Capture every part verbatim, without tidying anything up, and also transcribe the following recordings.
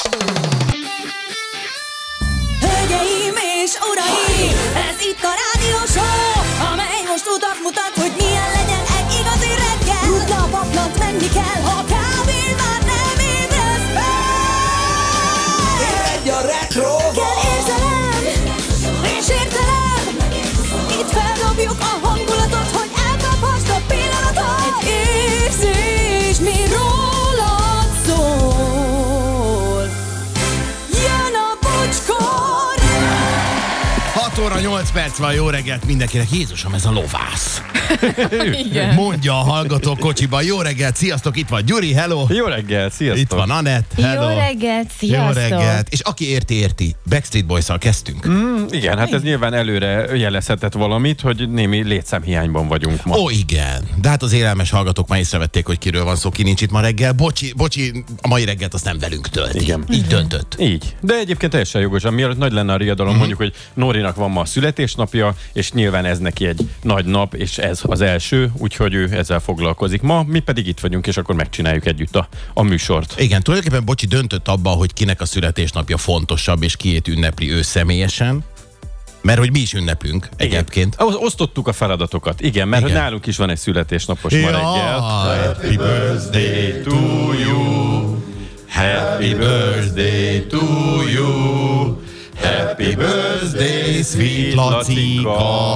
Hölgyeim és uraim, ez itt a rádió show, amely most utat mutat, hogy milyen legyen egy igazi reggel. Rutna a paplant, menni kell, ha kávén már nem ébresz fel. Egy a retro. Kell érzelem és értelem, itt feldobjuk a hangulatot, hogy elkaphast a pillanatot. Egy érzés, mi rólad szól. Jön a bocskor. hat óra nyolc perc van, jó reggelt mindenkinek. Jézusom, ez a lovász. Igen. Mondja a hallgató kocsiban. Jó reggelt, sziasztok, itt van Gyuri, hello. Jó reggel, sziasztok. Itt van Anett, hello. Jó reggelt, sziasztok. Jó reggelt. És aki érti, érti. Backstreet Boys-szal kezdtünk. Mm, igen, hát ez nyilván előre jelezhetett valamit, hogy némi létszámhiányban vagyunk ma. Ó, igen. De hát az élelmes hallgatók már észrevették, hogy kiről van szó, ki nincs itt ma reggel. Bocsi, bocsi, a mai reggelt azt nem velünk tölti. Igen. Így döntött. Így. De egyébként teljesen jogosan. Mielőtt nagy lenne a riadalom, mm-hmm. mondjuk, hogy Nórinak van ma a születésnapja, és nyilván ez neki egy nagy nap, és ez az első, úgyhogy ő ezzel foglalkozik ma. Mi pedig itt vagyunk, és akkor megcsináljuk együtt a, a műsort. Igen, tulajdonképpen Bocsi döntött abban, hogy kinek a születésnapja fontosabb, és kiét ünnepli ő személyesen. Mert hogy mi is ünneplünk egyébként. Igen. Osztottuk a feladatokat. Igen, mert Igen. hogy nálunk is van egy születésnapos Ja. ma reggel. Happy birthday to you. Happy birthday to you. Happy birthday, sweet Lacika.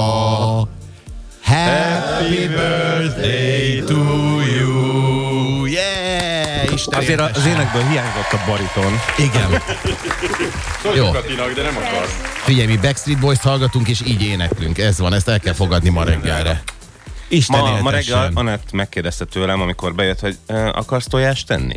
Happy birthday to you. Yeah! Isten Azért értes. az énekből hiányzott a bariton. Igen. Jó. Katinak, de nem akar. Figyelj, mi Backstreet Boys-t hallgatunk, és így éneklünk. Ez van, ezt el kell fogadni ma reggelre. Isten Ma, ma éltessen. reggel Anett megkérdezte tőlem, amikor bejött, hogy uh, akarsz tojást tenni?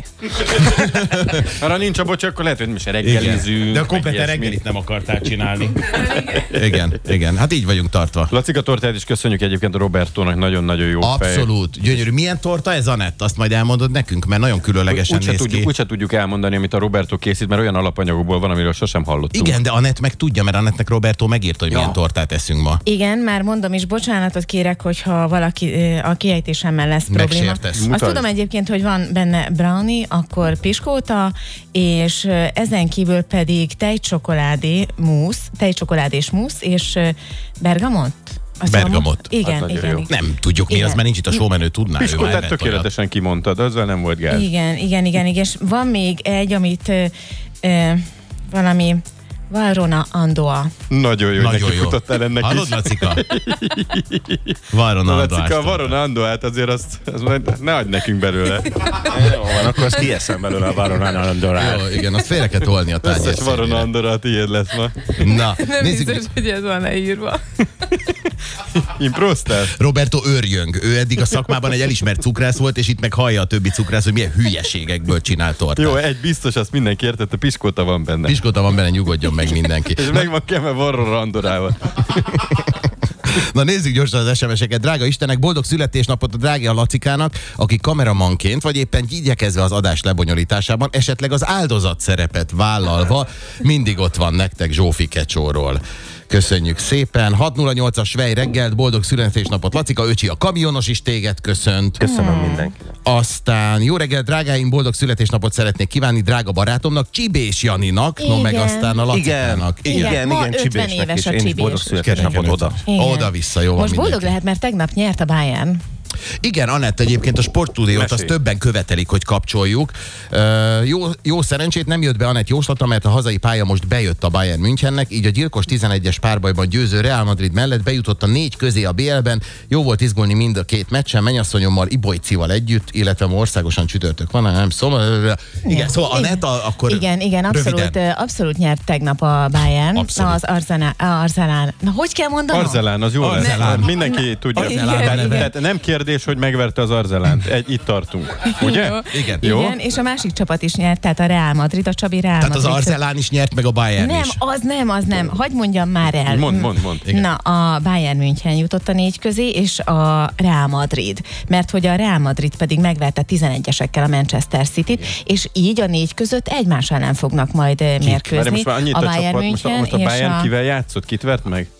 Arra nincs a bocs, akkor lehet, hogy mi se reggelizünk. Igen. De a kompleter meg ilyesmi. reggelit nem akartál csinálni. Igen, igen. Hát így vagyunk tartva. Lacika tortát is köszönjük egyébként a Robertónak, nagyon-nagyon jó fej. Abszolút. Gyönyörű. Milyen torta ez, Anett? Azt majd elmondod nekünk, mert nagyon különlegesen Úgyse néz tudjuk, ki. úgyse tudjuk elmondani, amit a Roberto készít, mert olyan alapanyagokból van, amiről sosem hallottunk. Igen, de Anett meg tudja, mert Anettnek Roberto megírta, hogy Ja. milyen tortát eszünk ma. Igen, már mondom is, bocsánatot kérek, hogyha valaki a kiejtésemmel lesz probléma. Megsértesz. Azt Mutasd. tudom egyébként, hogy van benne brownie, akkor piskóta, és ö, ezen kívül pedig tejcsokoládé mousse, tejcsokoládés mousse, és ö, bergamot. Azt Bergamot. mondom? Igen, Hát nagyon igen, jó. igen. Nem tudjuk mi Igen. az, mert nincs itt a showmenő, tudná. ő már Piskótát evett tökéletesen kimondtad, azzal nem volt gáz. Igen, igen, igen, igen, és van még egy, amit ö, ö, valami Valrhona Andoa. Nagyon jó, Nagyon neki jó. futottál ennek Hallod, is. Lacika? Varona Lacika, a Varon Ando, hát azért azt, azt majd ne adj nekünk belőle. Jó van, akkor azt kieszem belőle a Baron Andorát. Jó, igen, azt félre kell tolni a tányér Összes Varon szélére. Andorra a tiéd lesz ma. Na, Nem nézzük. biztos, hogy ez van leírva. Improztál? Roberto őrjöng. Ő eddig a szakmában egy elismert cukrász volt, és itt meg hallja a többi cukrász, hogy milyen hülyeségekből csinál tortát. Jó, egy biztos, azt mindenki értette, piskóta van benne. Piskóta van benne, nyugodjon meg mindenki. És meg van keme Varon Andorával. Na nézzük gyorsan az es em es-eket. Drága Istenek, boldog születésnapot a drága Lacikának, aki kameramanként, vagy éppen igyekezve az adás lebonyolításában, esetleg az áldozat szerepet vállalva mindig ott van nektek Zsófi Kecsóról. Köszönjük szépen. hat nulla nyolcas Svej reggelt, boldog születésnapot Lacika, öcsi a kamionos is téged köszönt. Köszönöm mindenkinek. Aztán jó reggelt, drágáim, boldog születésnapot szeretnék kívánni drága barátomnak, Csibés Janinak, no meg Igen. aztán a Lacikának. Igen. Igen, Ma igen, ötven Csibésnek éves is. a Én is Csibés. boldog születésnapot oda. Igen. Oda-vissza, jó van Most boldog mindenki. lehet, mert tegnap nyert a Bayern. Igen, Anett, egyébként a sportstúdiót azt Mesélj. többen követelik, hogy kapcsoljuk. Uh, jó, jó szerencsét nem jött be Anett jóslata, mert a hazai pálya most bejött a Bayern Münchennek, így a gyilkos tizenegyes párbajban győző Real Madrid mellett bejutott a négy közé a bé el-ben. Jó volt izgulni mind a két meccsen, mennyasszonyommal, Ibolycival együtt, illetve ma országosan csütörtök van, nem szóval. Igen, szóval Anett, a- akkor Igen, igen, abszolút, röviden. abszolút nyert tegnap a Bayern. Abszolút. Na, az Arzenál, Arzenál. Na, hogy kell mondanom? Arzelán, az jó lesz. Arzelán. Mindenki tudja. Arzelán a Tehát, neve. tehát nem kérdés, hogy megverte az Arzelánt. Egy, itt tartunk. Ugye? Jó. Igen. Jó? Igen, és a másik csapat is nyert, tehát a Real Madrid, a Csabi Real Tehát az Madrid. Arzelán is nyert, meg a Bayern Nem, is. az nem, az nem. Hadd mondjam már el. Mond, mond, mond. Igen. Na, a Bayern München jutott a négy közé, és a Real Madrid. Mert hogy a Real Madrid pedig megverte tizenegyesekkel a Manchester City-t, és így a négy között egymás ellen fognak majd eh, Várj, mérkőzni. most már annyit a, a Bayern csapat, most a, München most a és Bayern a... kivel játszott? Kit vert meg?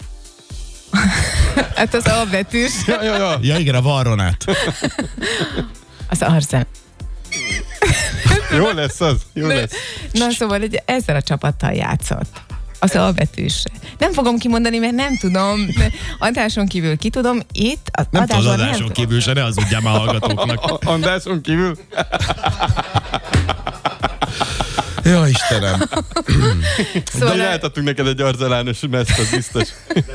Hát az A betűs. Ja, ja, ja. Ja igen, a Varronát. Az Arsenal. Jó lesz az, jó lesz. Na szóval egy, ezzel a csapattal játszott. Az albetűsre. Nem fogom kimondani, mert nem tudom. Adáson kívül ki tudom. Itt az Nem tudod, adásban adáson nem kívül se, ne hazudjál már hallgatóknak. Adáson kívül? Ja, Istenem. Szóval de jártattunk neked egy arzelános meszt, az biztos.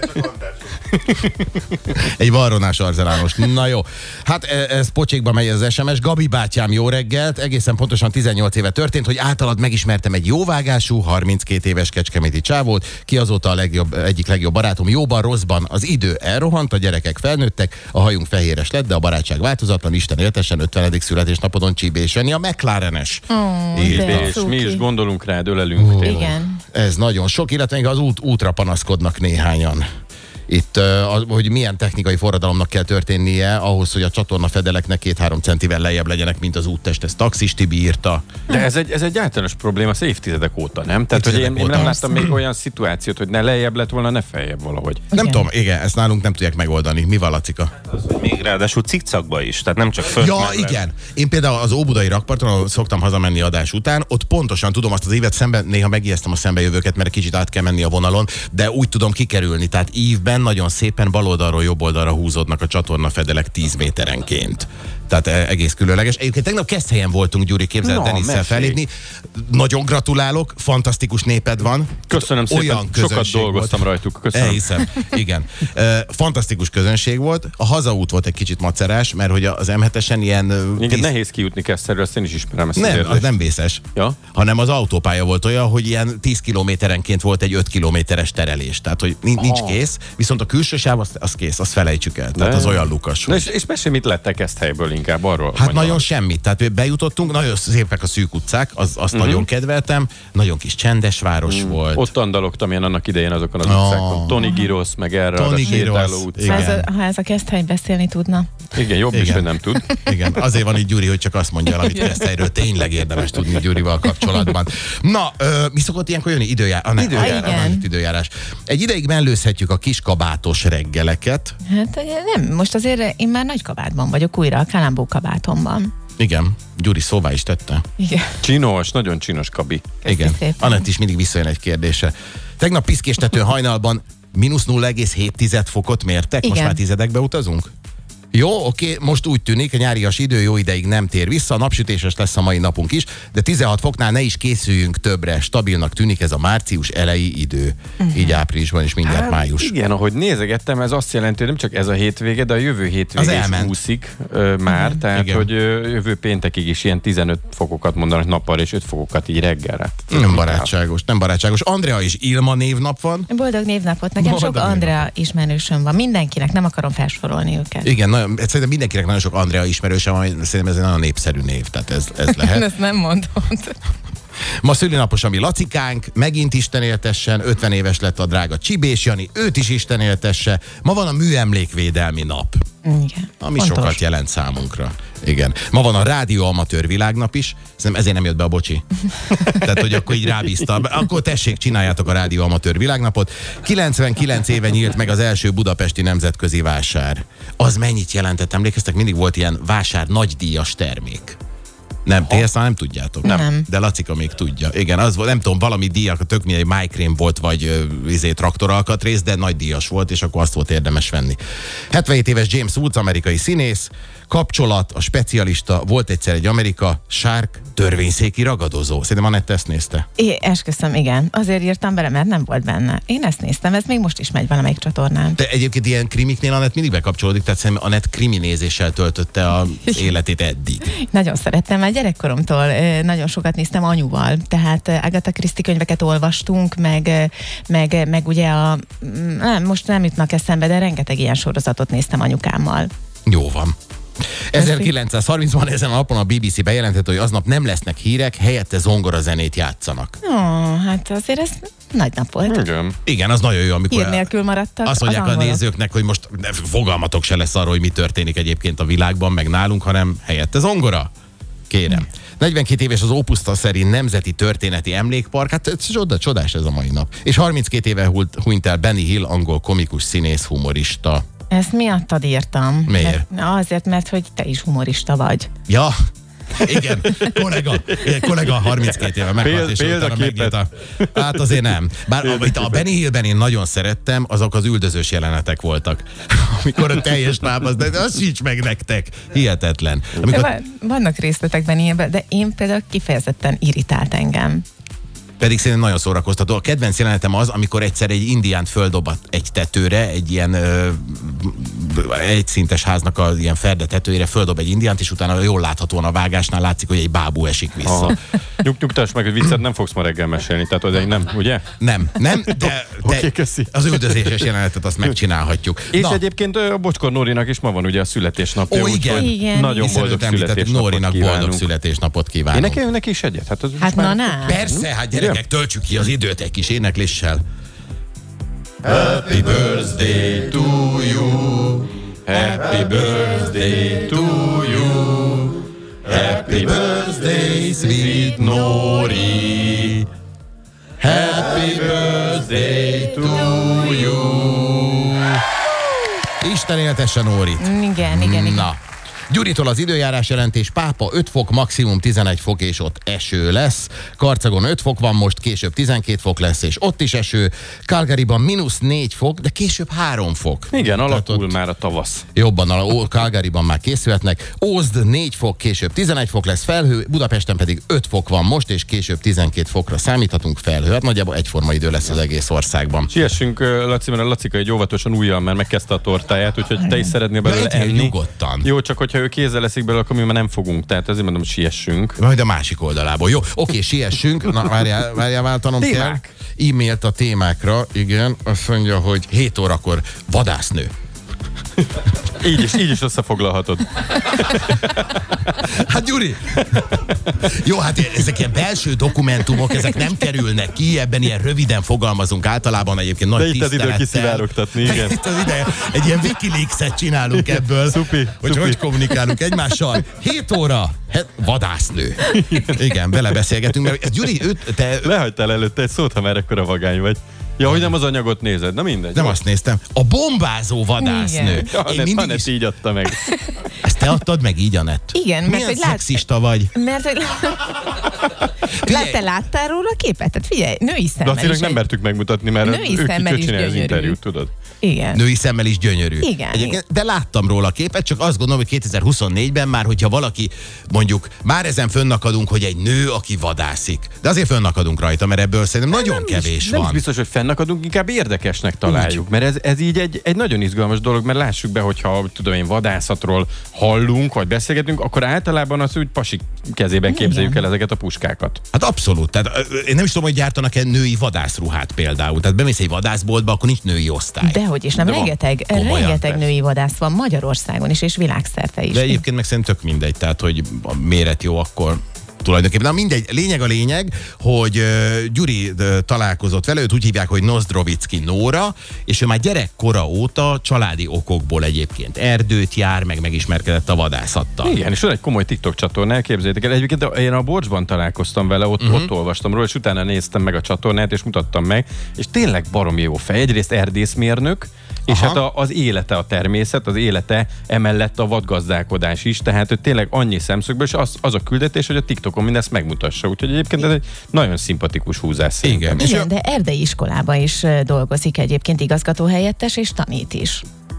Egy varronás arzelános. Na jó. Hát ez pocsékba megy az es em es. Gabi bátyám, jó reggelt. Egészen pontosan tizennyolc éve történt, hogy általad megismertem egy jóvágású, harminckét éves kecskeméti csávót, ki azóta a legjobb, egyik legjobb barátom. Jóban, rosszban az idő elrohant, a gyerekek felnőttek, a hajunk fehéres lett, de a barátság változatlan, Isten éltessen, ötvenedik születésnapodon Csíbés Jani, a McLarenes. Oh, és mi is gondolunk rád, ölelünk. Oh, igen. Ez nagyon sok, illetve még az út, útra panaszkodnak néhányan. Itt, uh, hogy milyen technikai forradalomnak kell történnie ahhoz, hogy a csatornafedeleknek két-három centivel lejjebb legyenek, mint az úttest. Ez Taxis Tibi írta. De ez egy, ez egy általános probléma, az évtizedek óta, nem? Tehát, hogy én, én nem láttam még olyan szituációt, hogy ne lejjebb lett volna, ne feljebb valahogy. Nem tudom, igen, ezt nálunk nem tudják megoldani. Mi van, Lacika? Az, hogy még ráadásul cikcakba is, tehát nem csak föl. Ja, igen. Én például az óbudai rakparton, ahol szoktam hazamenni adás után, ott pontosan tudom azt az évet szemben, néha megijesztem a szembejövőket, mert kicsit át kell menni a vonalon, de úgy tudom kikerülni. Tehát ívben nagyon szépen baloldalról jobb oldalra húzódnak a csatornafedelek tíz méterenként. Tehát egész különleges. Egyébként tegnap Keszthelyen voltunk, Gyuri, képzel, no, Denisszel fellépni. Nagyon gratulálok, fantasztikus néped van. Köszönöm Olyan szépen, sokat dolgoztam volt. Rajtuk. Köszönöm. Elhiszem, igen. Fantasztikus közönség volt. A hazaút volt egy kicsit macerás, mert hogy az em hetesen ilyen... tíz... nehéz kijutni Keszthelyről, azt én is ismerem ezt. Nem, az nem vészes. Ja? Hanem az autópálya volt olyan, hogy ilyen tíz kilométerenként volt egy öt kilométeres terelés. Tehát, hogy nincs oh. kész, viszont a külső sáv az, az kész, azt felejtsük el. Tehát de... az olyan lukas. És, és mesélj, mit lettek Keszthelyből inkább arról? Hát nagyon valami. Semmit. Tehát bejutottunk, nagyon szépek a szűk utcák, az, azt uh-huh. nagyon kedveltem. Nagyon kis csendes város uh-huh. volt. Ott andalogtam én annak idején azokon az oh. utcákon. Tony Girosz, meg erre Tony a sétáló utcán. Ha ez a, ha ez a Keszthely beszélni tudna. Igen, jobb igen. is, hogy nem tud. Igen, azért van itt Gyuri, hogy csak azt mondja, amit Keszthelyről tényleg érdemes tudni Gyurival kapcsolatban. Na, ö, mi szokott ilyenkor jönni? Időjár... Ah, időjárás. időjárás. Egy ideig mellőzhetjük a kis kabátos reggeleket. Hát nem, most azért én már nagy kabátban vagyok újra, a Kalambó kabátomban. Igen, Gyuri szóvá is tette. Igen. Csinos, nagyon csinos kabi. Köszi igen, szépen. Anett is mindig visszajön egy kérdése. Tegnap piszkéstető hajnalban mínusz nulla egész hét fokot mértek, igen. Most már tizedekbe utazunk? Jó, oké, most úgy tűnik, a nyárias idő jó ideig nem tér vissza, napsütéses lesz a mai napunk is, de tizenhat foknál ne is készüljünk többre, stabilnak tűnik ez a március elejé idő. Uh-huh. Így áprilisban is mindjárt hát, május. Igen, ahogy nézegettem, ez azt jelenti, hogy nem csak ez a hétvége, de a jövő hétvége is húszik ö, már, uh-huh. tehát igen. hogy ö, jövő péntekig is ilyen tizenöt fokokat mondanak nappal, és öt fokokat így reggelre. Nem barátságos, nem barátságos. Andrea és Ilma névnap van. Boldog névnapot, nekem Boldog sok Andrea ismerősöm van, mindenkinek, nem akarom felsorolni őket. Igen, nagyon, szerintem mindenkinek nagyon sok Andrea ismerősöm, ami szerintem ez egy nagyon népszerű név, tehát ez, ez lehet. Ezt nem mondod. Ma szülinapos a mi Lacikánk, megint Isten éltessen, ötven éves lett a drága Csibés Jani, őt is Isten éltesse. Ma van a műemlékvédelmi nap. Igen. Ami fontos. Sokat jelent számunkra. Igen. Ma van a rádióamatőr világnap is. Szerintem ezért nem jött be a bocsi. Tehát, hogy akkor így rábízta. Akkor tessék, csináljátok a rádióamatőr világnapot. kilencvenkilenc éve nyílt meg az első budapesti nemzetközi vásár. Az mennyit jelentett? Emlékeztek? Mindig volt ilyen vásár nagydíjas termék. Nem, ti ezt már nem tudjátok. Nem. De Lacika még tudja. Igen, az volt, nem tudom, valami díjak, tök mindegy, MyCream volt, vagy uh, izé, traktoralkatrész, de nagy díjas volt, és akkor azt volt érdemes venni. hetvenhét éves James Woods, amerikai színész, kapcsolat, a specialista, volt egyszer egy Amerika, Shark, törvényszéki ragadozó. Szerintem Anett ezt nézte. É, esküszöm, igen. Azért írtam bele, mert nem volt benne. Én ezt néztem, ez még most is megy valamelyik csatornán. De egyébként ilyen krimiknél Anett mindig bekapcsolódik, tehát szerintem Anett kriminézéssel töltötte az életét eddig. Nagyon szerettem, már gyerekkoromtól nagyon sokat néztem anyuval, tehát Agatha Christie könyveket olvastunk, meg, meg, meg ugye a, nem, most nem jutnak eszembe, de rengeteg ilyen sorozatot néztem anyukámmal. Jó van. ezerkilencszázharmincban ezen a napon a bé bé cé bejelentett, hogy aznap nem lesznek hírek, helyette zongorazenét játszanak. Ó, hát azért ez nagy nap volt. Igen. Igen, az nagyon jó, amikor hír nélkül maradtak. azt mondják a nézőknek, hogy most fogalmatok se lesz arról, hogy mi történik egyébként a világban, meg nálunk, hanem helyette zongora. Kérem. negyvenkét éves az Ópuszta szerint Nemzeti Történeti Emlékpark, hát csoda, csodás ez a mai nap. És harminckét éve hunyt el Benny Hill, angol komikus színész, humorista. Ezt miattad írtam. Miért? Mert, azért, mert hogy te is humorista vagy. Ja, Igen, kollega, igen, kollega harminckét éve meghalt, Péld, és utána megírta. Hát azért nem. Bár amit a Benny Hillben én nagyon szerettem, azok az üldözős jelenetek voltak. Amikor a teljes láb, az, de az sincs meg nektek. Hihetetlen. Amikor... Van- Vannak részletekben ilyenben, de én például kifejezetten irritált engem. Pedig szerintem nagyon szórakoztató. A kedvenc jelenetem az, amikor egyszer egy indiánt földobat egy tetőre, egy ilyen ö, egyszintes háznak az ilyen ferde tetőjére földob egy indiánt, és utána jól láthatóan a vágásnál látszik, hogy egy bábú esik vissza. Aha. Nyug, nyugtass meg, hogy viccet nem fogsz ma reggel mesélni, tehát odáig nem, ugye? Nem, nem, de, de Oké, köszi. az üldözéses jelenetet azt megcsinálhatjuk. És Na, egyébként ö, a Bocskor Nórinak is ma van ugye a születésnapja. Ó, úgyhogy igen. Igen. Nagyon hiszen boldog őt említettük, születésnapot Nórinak kívánunk. boldog születésnapot Én kívánunk. nekem neki is egyet. Hát, az Hát most na, már- na. Persze, hát gyerekek, töltsük ki az időt egy kis énekléssel. Happy birthday to you. Happy birthday to you. Happy birthday, sweet Nori. Happy birthday to you. Isten éltesse Nórit. Igen, igen, igen. Na. Gyuritól az időjárás jelentés: Pápa öt fok, maximum tizenegy fok, és ott eső lesz. Karcagon öt fok van most, később tizenkét fok lesz, és ott is eső. Calgaryban mínusz négy fok, de később három fok. Igen, Tehát alakul ott már a tavasz. jobban, a Ó- Calgaryban már készülhetnek. Ózd négy fok, később tizenegy fok lesz felhő, Budapesten pedig öt fok van most, és később tizenkét fokra számíthatunk felhő. Hát nagyjából egyforma idő lesz az egész országban. Siessünk, ö, Laci, mert a Lacika egy óvatosan ujjal, mert megkezdte a tortáját, úgyhogy te is szeretnél belőle Egyél enni. nyugodtan. Jó, csak hogyha ő kézzel leszik belőle, akkor mi már nem fogunk. Tehát ezért mondom, hogy siessünk. Majd a másik oldalából. Jó, oké, siessünk. Na, várjál, várjál, váltanom Témák. kell. E-mailt a témákra, igen. Azt mondja, hogy hét órakor vadásznő. Így is, így is összefoglalhatod. Hát Gyuri! Jó, hát ezek ilyen belső dokumentumok, ezek nem kerülnek ki, ebben ilyen röviden fogalmazunk általában, egyébként nagy De itt az idő tisztelettel. kiszivárogtatni, igen. Itt az ideje. Egy ilyen Wikileaks-et csinálunk ebből, Szupi, hogy szupi. hogy kommunikálunk egymással. hét óra, he, vadásznő. Igen, belebeszélgetünk, mert ez Gyuri, őt, te Lehagytál előtte egy szót, ha már ekkora vagány vagy. Ja, hogy nem az anyagot nézed, na mindegy. nem azt néztem. A bombázó vadásznő. Igen. Ja, Én Anett, mindig Anett is, így adta meg. ezt te adtad meg így, Anett? Igen, mert Milyen hogy lát- szexista vagy. Mert hogy Lát, te láttál róla a képet? Tehát figyelj, női szemmel Lacinak is. nem egy- mertük megmutatni, mert Női ő szemmel ki is csinálja az gyönyörű. interjút, tudod? Igen. Női szemmel is gyönyörű. Igen, Egyébként, de láttam róla a képet, csak azt gondolom, hogy kétezer-huszonnégyben már, hogyha valaki, mondjuk, már ezen fönnakadunk, hogy egy nő, aki vadászik. De azért fönnakadunk rajta, mert ebből szerintem nagyon Nem kevés is, Nem is van. biztos, hogy fennakadunk, inkább érdekesnek találjuk. Mert ez, ez így egy, egy nagyon izgalmas dolog, mert lássuk be, hogyha tudom én vadászatról hallunk, vagy beszélgetünk, akkor általában az úgy pasik kezében képzeljük el ezeket a puskákat. Hát abszolút. Tehát, ö, én nem is tudom, hogy gyártanak-e női vadászruhát például. Tehát bemész egy vadászboltba, akkor nincs női osztály. Dehogy is, nem, De van. rengeteg, Komolyan, rengeteg persze. női vadász van Magyarországon is, és világszerte is. De egyébként meg szerintem tök mindegy, tehát hogy a méret jó, akkor tulajdonképpen. Na mindegy, lényeg a lényeg, hogy uh, Gyuri uh, találkozott vele, őt úgy hívják, hogy Nozdrovicki Nóra, és ő már gyerekkora óta családi okokból egyébként erdőt jár, meg megismerkedett a vadászattal. Igen, és van egy komoly TikTok csatorna, képzeljétek el. Egyébként én a Borsban találkoztam vele, ott, uh-huh. ott olvastam róla, és utána néztem meg a csatornát, és mutattam meg, és tényleg baromi jó fej. Egyrészt erdészmérnök, és Aha. hát a, az élete a természet, az élete emellett a vadgazdálkodás is, tehát hogy tényleg annyi szemszögből, és az, az a küldetés, hogy a TikTokon mindezt megmutassa. Úgyhogy egyébként ez egy nagyon szimpatikus húzás szerintem. Igen. Igen, de erdei iskolába is ö, dolgozik egyébként igazgatóhelyettes, és tanít is.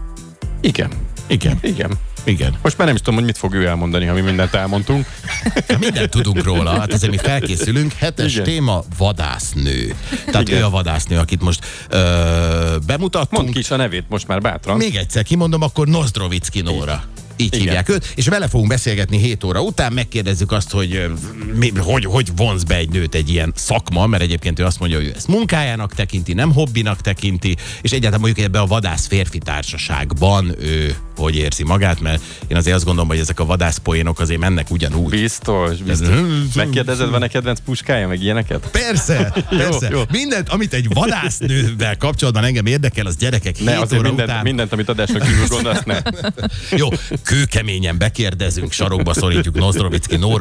Igen. Igen, Igen. igen. Most már nem is tudom, hogy mit fog ő elmondani, ha mi mindent elmondtunk. Mindent tudunk róla, hát ezért mi felkészülünk. Hetes Igen. téma, vadásznő. Tehát Igen. ő a vadásznő, akit most ö, bemutattunk. Mondd ki is a nevét most már bátran. Még egyszer kimondom, akkor Nozdrovicki Nóra. Így Igen. hívják őt, és vele fogunk beszélgetni hét óra után, megkérdezzük azt, hogy ö, mi, hogy, hogy vonz be egy nőt egy ilyen szakma, mert egyébként ő azt mondja, hogy ő ezt munkájának tekinti, nem hobbinak tekinti, és egyáltalán mondjuk ebben a vadász férfi társaságban ő hogy érzi magát, mert én azért azt gondolom, hogy ezek a vadászpoénok azért mennek ugyanúgy. Biztos, biztos. Megkérdezed, van-e kedvenc puskája, meg ilyeneket? Persze, persze. jó. Mindent, amit egy vadásznővel kapcsolatban engem érdekel, az gyerekek Ne, hét azért óra mindent, után. mindent, amit adásnak kívül gondolsz, ne. Jó, kőkeményen bekérdezünk, sarokba szorítjuk Nozdrovicki Nóra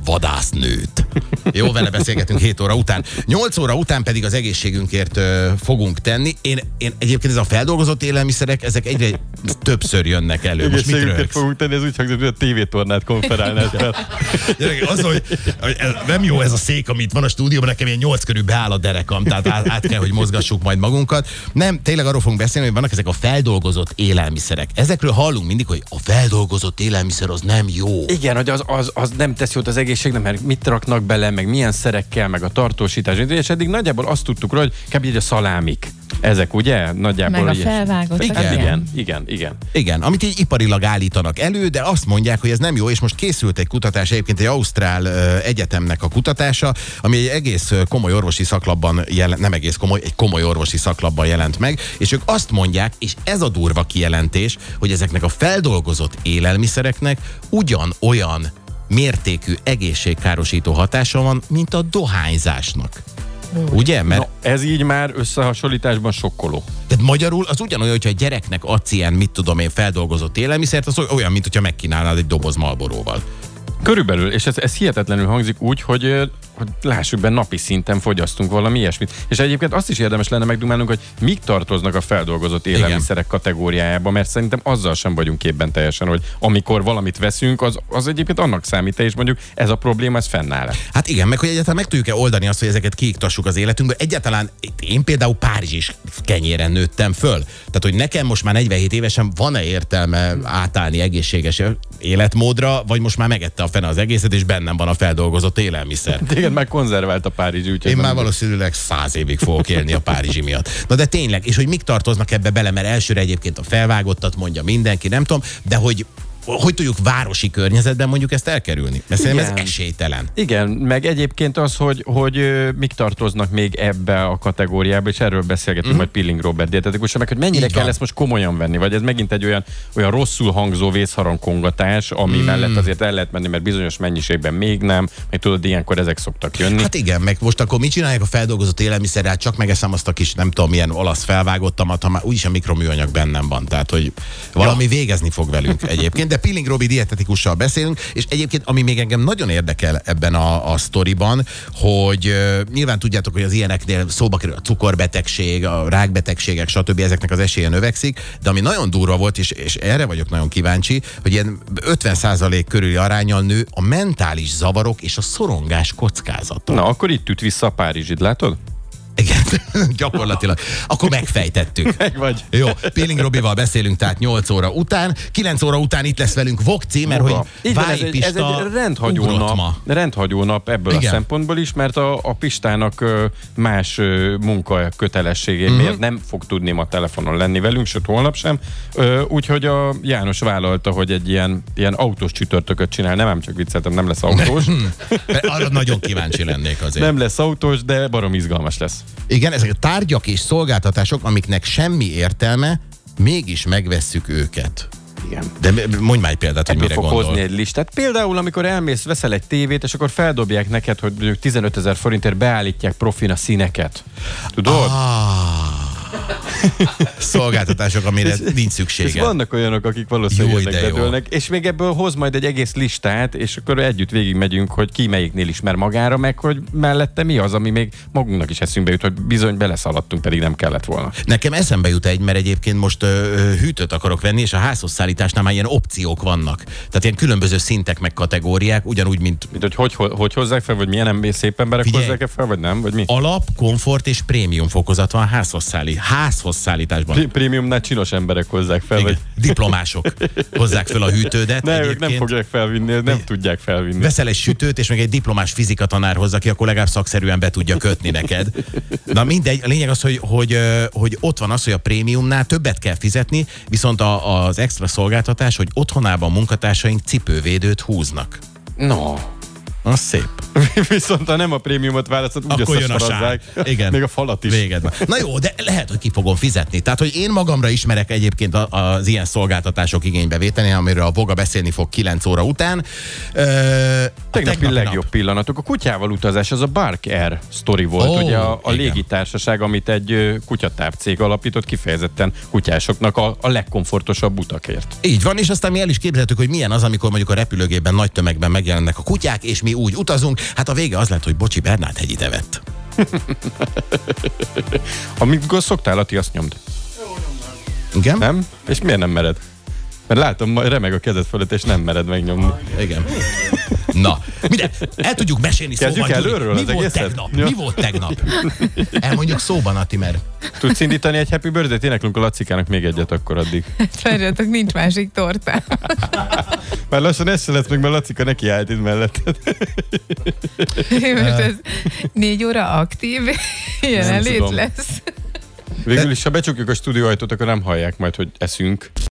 vadásznőt. Jó, vele beszélgetünk hét óra után. nyolc óra után pedig az egészségünkért ö, fogunk tenni. Én, én egyébként ez a feldolgozott élelmiszerek, ezek egyre többször jönnek elő. Most mit Egészségünket röhögsz? fogunk tenni, ez úgy hangzik, hogy a tévétornát konferálnál fel. Gyerekek, az, hogy, hogy ez nem jó ez a szék, amit van a stúdióban, nekem ilyen nyolc körül beáll a derekam, tehát át, át kell, hogy mozgassuk majd magunkat. Nem, tényleg arról fogunk beszélni, hogy vannak ezek a feldolgozott élelmiszerek. Ezekről hallunk mindig, hogy a feldolgozott élelmiszer az nem jó. Igen, hogy az, az, az nem tesz jót az egészségnek, mert mit raknak bele, meg milyen szerekkel, meg a tartósítás. És eddig nagyjából azt tudtuk róla, hogy kb. Így a szalámik. Ezek ugye? Nagyjából. Meg a ugye? felvágott. Igen. Hát igen, igen, igen. Igen, amit így iparilag állítanak elő, de azt mondják, hogy ez nem jó, és most készült egy kutatás, egyébként egy ausztrál ö, egyetemnek a kutatása, ami egy egész ö, komoly orvosi szaklapban, jelent, nem egész komoly, egy komoly orvosi szaklapban jelent meg, és ők azt mondják, és ez a durva kijelentés, hogy ezeknek a feldolgozott élelmiszereknek ugyanolyan mértékű egészségkárosító hatása van, mint a dohányzásnak. Ugye? Mert Na, ez így már összehasonlításban sokkoló. tehát magyarul az ugyanolyan, hogyha egy gyereknek adsz ilyen, mit tudom én, feldolgozott élelmiszert, az olyan, mint hogyha megkínálnád egy doboz Marlboróval. Körülbelül, és ez, ez hihetetlenül hangzik úgy, hogy, ö, hogy lássuk be, napi szinten fogyasztunk valami ilyesmit. És egyébként azt is érdemes lenne megdumálnunk, hogy mik tartoznak a feldolgozott élelmiszerek kategóriájába, mert szerintem azzal sem vagyunk képben teljesen, hogy amikor valamit veszünk, az, az egyébként annak számít, és mondjuk ez a probléma, ez fennáll. Hát igen, meg hogy egyáltalán meg tudjuk-e oldani azt, hogy ezeket kiiktassuk az életünkből. Egyáltalán én például Párizsi kenyéren nőttem föl. Tehát, hogy nekem most már negyvenhét évesen van-e értelme átállni egészséges életmódra, vagy most már megette a fene az egészet, és bennem van a feldolgozott élelmiszer. Téged már konzervált a Párizsi, úgyhogy Én nem- már valószínűleg száz évig fogok élni a Párizsi miatt. Na de tényleg, és hogy mik tartoznak ebbe bele, mert elsőre egyébként a felvágottat mondja mindenki, nem tudom, de hogy hogy tudjuk városi környezetben mondjuk ezt elkerülni? Mert szerintem ez Igen. esélytelen. Igen, meg egyébként az, hogy, hogy ö, mik tartoznak még ebbe a kategóriába, és erről beszélgetünk mm. majd Pilling Robert dietetikussal, meg hogy mennyire Így kell van. ezt most komolyan venni, vagy ez megint egy olyan, olyan rosszul hangzó vészharangkongatás, ami mm. mellett azért el lehet menni, mert bizonyos mennyiségben még nem, meg tudod, ilyenkor ezek szoktak jönni. Hát igen, meg most akkor mit csinálják a feldolgozott élelmiszerrel? Hát csak megeszem azt a kis, nem tudom, milyen olasz felvágottamat, ha már úgyis a mikroműanyag bennem van. Tehát, hogy valami ja. végezni fog velünk egyébként. De Pilling Robi dietetikussal beszélünk, és egyébként, ami még engem nagyon érdekel ebben a, a sztoriban, hogy uh, nyilván tudjátok, hogy az ilyeneknél szóba kerül a cukorbetegség, a rákbetegségek, stb. Ezeknek az esélye növekszik, de ami nagyon durva volt, és, és erre vagyok nagyon kíváncsi, hogy ilyen ötven százalék körüli aránnyal nő a mentális zavarok és a szorongás kockázata. Na, akkor itt üt vissza a Párizsit, látod? Igen, gyakorlatilag. Akkor megfejtettük. Meg vagy. Jó, Pilling Robival beszélünk, tehát nyolc óra után. kilenc óra után itt lesz velünk Vokci, mert Maga. hogy Így van, ez Váj egy, ez Pista egy rendhagyó ugrott nap, ma. rendhagyó nap ebből Igen. a szempontból is, mert a, a Pistának ö, más ö, munkakötelességé Mhm. miért nem fog tudni ma telefonon lenni velünk, sőt holnap sem. Ö, Úgyhogy a János vállalta, hogy egy ilyen, ilyen autós csütörtököt csinál. Nem, ám csak vicceltem, nem lesz autós. Mert arra nagyon kíváncsi lennék azért. Nem lesz autós, de barom izgalmas lesz. Igen, ezek a tárgyak és szolgáltatások, amiknek semmi értelme, mégis megvesszük őket. Igen. De mondj már egy példát, hogy Ebből mire fog gondol. hozni egy listát. Például, amikor elmész, veszel egy tévét, és akkor feldobják neked, hogy mondjuk tizenötezer forintért beállítják profin a színeket. Tudod? Ah, szolgáltatások, amire nincs És szüksége. vannak olyanok, akik Jó, valószínűleg de ezek jó. bedőlnek, és még ebből hoz majd egy egész listát, és akkor együtt végigmegyünk, hogy ki melyiknél ismer magára, meg hogy mellette mi az, ami még magunknak is eszünkbe jut, hogy bizony beleszaladtunk, pedig nem kellett volna. Nekem eszembe jut egy, mert egyébként most ö, ö, hűtőt akarok venni, és a házhoz szállításnál már ilyen opciók vannak. Tehát ilyen különböző szintek meg kategóriák, ugyanúgy, mint Mint hogy hogy, hogy, hogy hozzák fel, vagy milyen ember, szép emberek Figyelj. hozzák fel, vagy nem, vagy mi? alap, komfort és prémium fokozat van házhoz, szállít, házhoz szállításban. Pri- Prémiumnál csinos emberek hozzák fel, Igen, vagy diplomások hozzák fel a hűtődet. ne, ők nem egyébként. fogják felvinni, nem tudják felvinni. Veszel egy sütőt, és meg egy diplomás fizikatanár hozza ki, akkor legalább szakszerűen be tudja kötni neked. Na mindegy, a lényeg az, hogy, hogy, ö, hogy ott van az, hogy a prémiumnál többet kell fizetni, viszont a, az extra szolgáltatás, hogy otthonában munkatársaink cipővédőt húznak. No. Az szép. Viszont ha nem a prémiumot választod, úgy Akkor jön a összesarazzák. sár. Igen. Még a falat is. Véged van. Na jó, de lehet, hogy ki fogom fizetni. Tehát, hogy én magamra ismerek egyébként a- az ilyen szolgáltatások igénybevételén, amiről a Voga beszélni fog kilenc óra után. Ö, a Tegnapi tegnapi legjobb nap. pillanatok. A kutyával utazás, az a Bark Air sztori volt. Ó, Ugye a, a igen. légitársaság, amit egy ö, kutyatávcég alapított, kifejezetten kutyásoknak a, a legkomfortosabb utakért. Így van, és aztán mi el is képzeltük, hogy milyen az, amikor mondjuk a repülőgépben nagy tömegben megjelennek a kutyák, és mi úgy utazunk. Hát a vége az lett, hogy Bocsi Bernát hegyit evett. Amikor szoktál, Ati, azt nyomd. Igen? Nem? És miért nem mered? Mert látom, ma remeg a kezed fölött, és nem mered megnyomni. Igen. Na, minden, el tudjuk mesélni Kezdjük szóban, előről mi az volt egészet? tegnap? Ja. Mi volt tegnap? Elmondjuk szóban, Ati, mert... Tudsz indítani egy happy birthday-t? Éneklünk a Lacikának még egyet akkor addig. Várjatok, nincs másik torta. Már lassan ez se lesz meg, mert Lacika neki állt itt melletted. Most ez négy óra aktív jelenlét tudom. lesz. Végül is, ha becsukjuk a stúdióajtót, akkor nem hallják majd, hogy eszünk.